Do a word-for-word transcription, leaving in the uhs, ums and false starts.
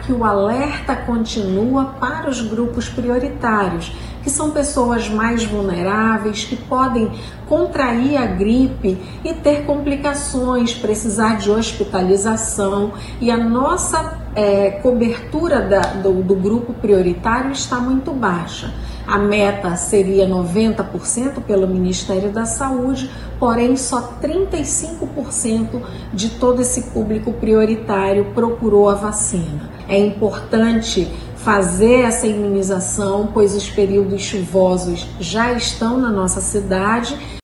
que o alerta continua para os grupos prioritários, que são pessoas mais vulneráveis, que podem contrair a gripe e ter complicações, precisar de hospitalização, e a nossa é, cobertura da, do, do grupo prioritário está muito baixa. A meta seria noventa por cento pelo Ministério da Saúde, porém só trinta e cinco por cento de todo esse público prioritário procurou a vacina. É importante fazer essa imunização, pois os períodos chuvosos já estão na nossa cidade.